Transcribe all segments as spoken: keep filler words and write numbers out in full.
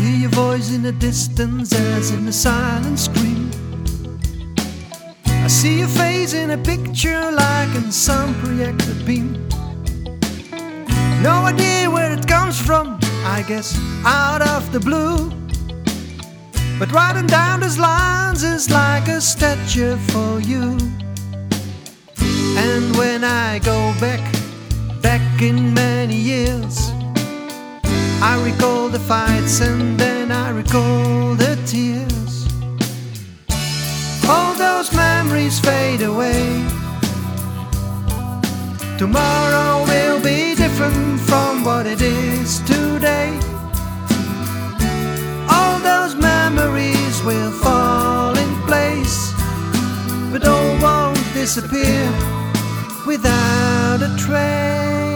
hear your voice in the distance as in a silent scream. I see your face in a picture like in some projector beam. No idea where it comes from, I guess out of the blue. But writing down those lines is like a statue for you. And when I go back, back in many years, I recall the fights and then I recall the tears. All those memories fade away. Tomorrow will be different from what it is today. All those memories will fall in place, but all won't disappear without a trace.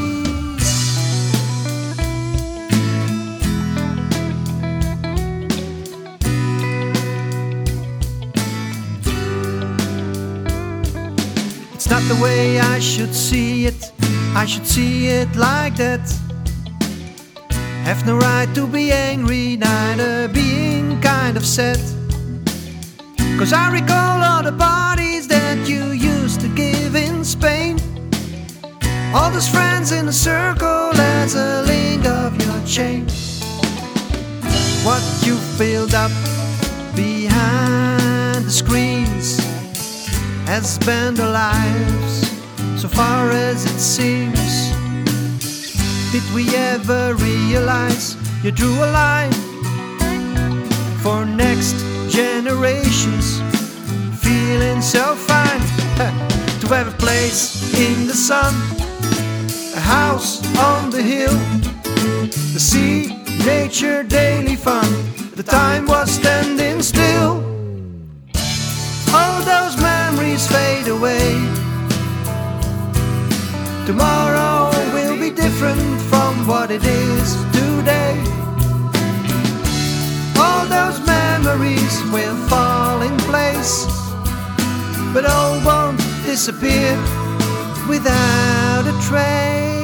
It's not the way I should see it, I should see it like that. Have no right to be angry, neither being kind of sad. Cause I recall all the parties that you used to give in Spain. All those friends in a circle as a link of your chain. What you filled up behind the screens has spent our lives, so far as it seems. Did we ever realize you drew a line for next generations? Feeling so fine to have a place in the sun, a house on the hill, the sea, nature, daily fun. The time was standing still. All those memories fade away. Tomorrow will be different from what it is today. All those memories will fall in place, but all won't disappear without a trace.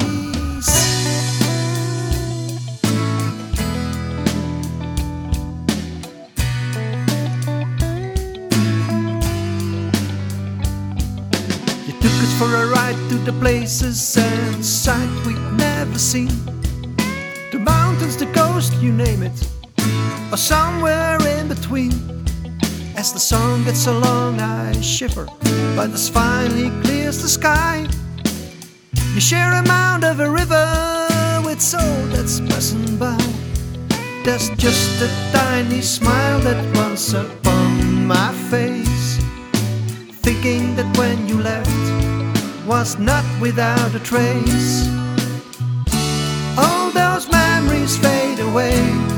You took us for a ride to the places and sight we'd never seen. The mountains, the coast, you name it, or somewhere in between. As the sun gets so long I shiver, but as finally clears the sky. You share a mound of a river with soul that's passing by. There's just a tiny smile that runs upon my face, thinking that when you left was not without a trace. All those memories fade away.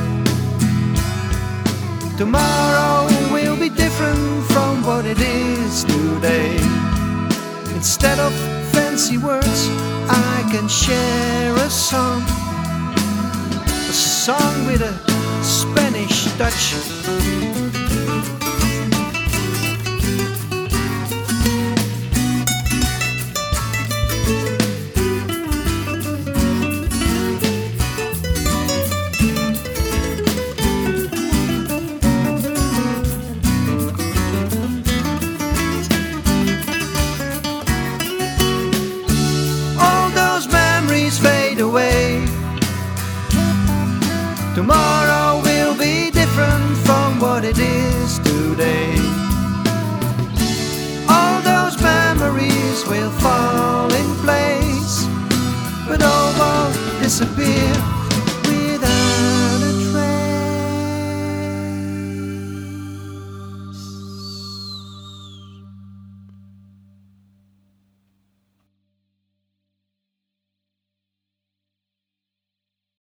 Tomorrow will be different from what it is today. Instead of fancy words, I can share a song, a song with a Spanish touch. Fade away. Tomorrow will be different from what it is today. All those memories will fall in place, but all won't disappear